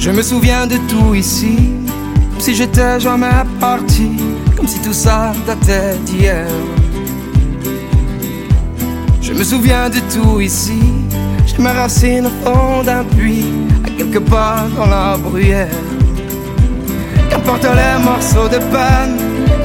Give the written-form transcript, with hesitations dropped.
Je me souviens de tout ici, comme si j'étais jamais parti, comme si tout ça datait d'hier. Je me souviens de tout ici, j'ai mes racines au fond d'un puits, à quelque part dans la bruyère. Qu'importe les morceaux de peine